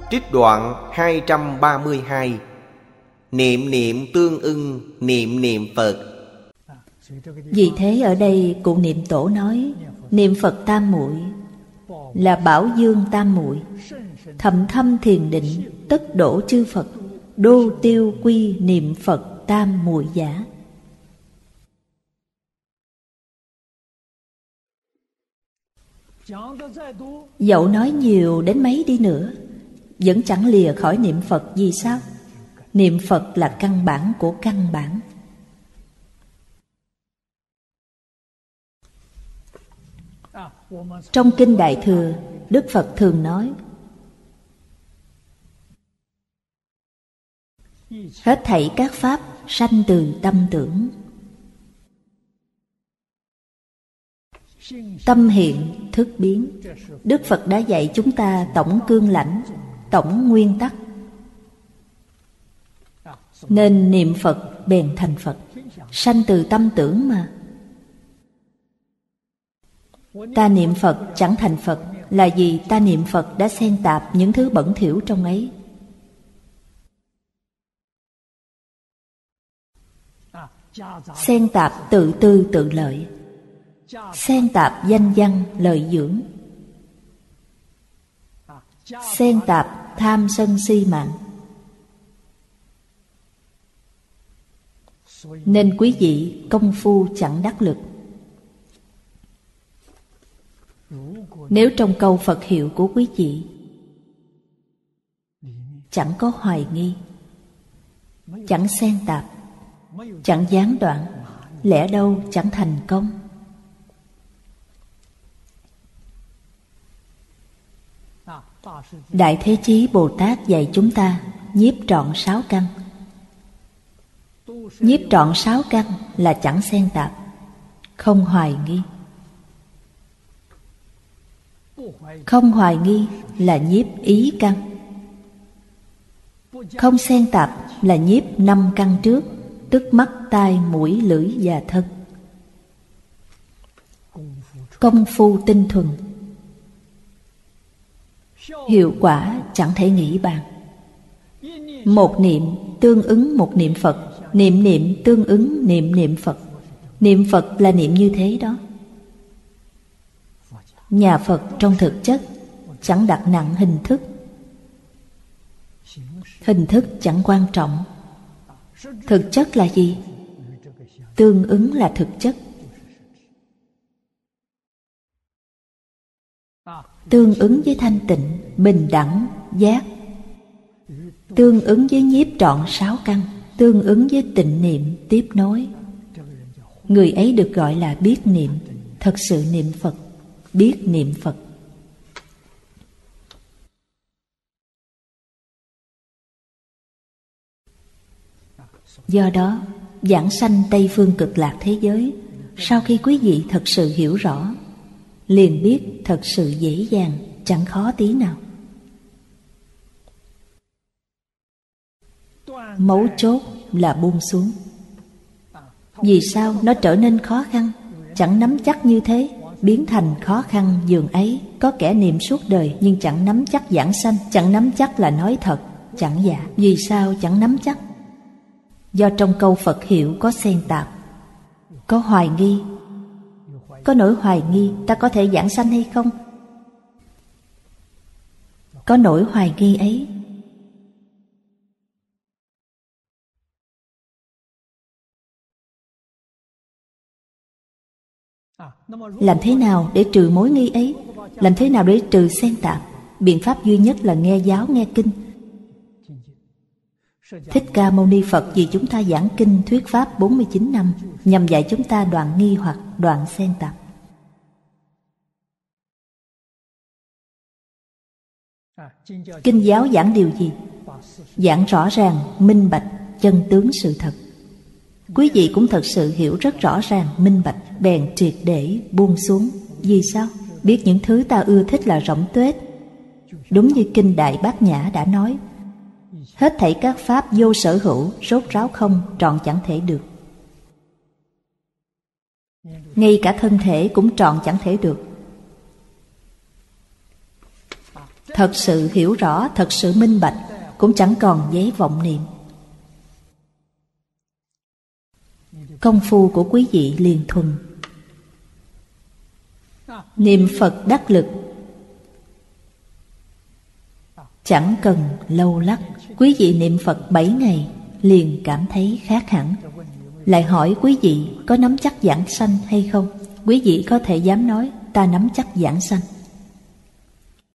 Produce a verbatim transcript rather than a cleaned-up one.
Trích đoạn hai trăm ba mươi hai. Niệm niệm tương ưng, niệm niệm Phật. Vì thế ở đây Cụ Niệm Tổ nói niệm Phật tam muội là bảo dương tam muội, thậm thâm thiền định, tất đổ chư Phật, đô tiêu quy niệm Phật tam muội giả. Dẫu nói nhiều đến mấy đi nữa vẫn chẳng lìa khỏi niệm Phật. Vì sao? Niệm Phật là căn bản của căn bản. Trong Kinh Đại Thừa, Đức Phật thường nói hết thảy các pháp sanh từ tâm tưởng. Tâm hiện thức biến. Đức Phật đã dạy chúng ta tổng cương lãnh, tổng nguyên tắc. Nên niệm Phật bèn thành Phật. Sanh từ tâm tưởng mà. Ta niệm Phật chẳng thành Phật là vì ta niệm Phật đã xen tạp những thứ bẩn thỉu trong ấy. Xen tạp tự tư tự lợi, xen tạp danh văn lợi dưỡng, xen tạp tham sân si mạng. Nên quý vị công phu chẳng đắc lực. Nếu trong câu Phật hiệu của quý vị chẳng có hoài nghi, chẳng xen tạp, chẳng gián đoạn, lẽ đâu chẳng thành công. Đại Thế Chí Bồ Tát dạy chúng ta nhiếp trọn sáu căn. Nhiếp trọn sáu căn là chẳng xen tạp, không hoài nghi. Không hoài nghi là nhiếp ý căn. Không xen tạp là nhiếp năm căn trước, tức mắt, tai, mũi, lưỡi và thân. Công phu tinh thuần, hiệu quả chẳng thể nghĩ bàn. Một niệm tương ứng một niệm Phật, niệm niệm tương ứng niệm niệm Phật. Niệm Phật là niệm như thế đó. Nhà Phật trong thực chất chẳng đặt nặng hình thức. Hình thức chẳng quan trọng. Thực chất là gì? Tương ứng là thực chất. Tương ứng với thanh tịnh, bình đẳng, giác. Tương ứng với nhiếp trọn sáu căn. Tương ứng với tịnh niệm tiếp nối. Người ấy được gọi là biết niệm, thật sự niệm Phật, biết niệm Phật. Do đó, giảng sanh Tây Phương Cực Lạc thế giới, sau khi quý vị thật sự hiểu rõ, liền biết thật sự dễ dàng, chẳng khó tí nào. Mấu chốt là buông xuống. Vì sao nó trở nên khó khăn? Chẳng nắm chắc như thế, biến thành khó khăn dường ấy. Có kẻ niệm suốt đời nhưng chẳng nắm chắc giảng sanh, chẳng nắm chắc là nói thật, chẳng giả. Vì sao chẳng nắm chắc? Do trong câu Phật hiệu có xen tạp, có hoài nghi. Có nỗi hoài nghi ta có thể giảng sanh hay không? Có nỗi hoài nghi ấy, làm thế nào để trừ mối nghi ấy? Làm thế nào để trừ xen tạp? Biện pháp duy nhất là nghe giáo nghe kinh. Thích Ca Mâu Ni Phật vì chúng ta giảng kinh thuyết pháp bốn mươi chín năm, nhằm dạy chúng ta đoạn nghi hoặc, đoạn xen tạp. Kinh giáo giảng điều gì? Giảng rõ ràng, minh bạch, chân tướng sự thật. Quý vị cũng thật sự hiểu rất rõ ràng, minh bạch, bèn triệt để buông xuống. Vì sao? Biết những thứ ta ưa thích là rỗng tuếch. Đúng như Kinh Đại Bát Nhã đã nói, hết thảy các pháp vô sở hữu, rốt ráo không, trọn chẳng thể được. Ngay cả thân thể cũng trọn chẳng thể được. Thật sự hiểu rõ, thật sự minh bạch, cũng chẳng còn giấy vọng niệm. Công phu của quý vị liền thuần. Niệm Phật đắc lực, chẳng cần lâu lắc. Quý vị niệm Phật bảy ngày liền cảm thấy khác hẳn. Lại hỏi quý vị có nắm chắc giảng sanh hay không? Quý vị có thể dám nói ta nắm chắc giảng sanh.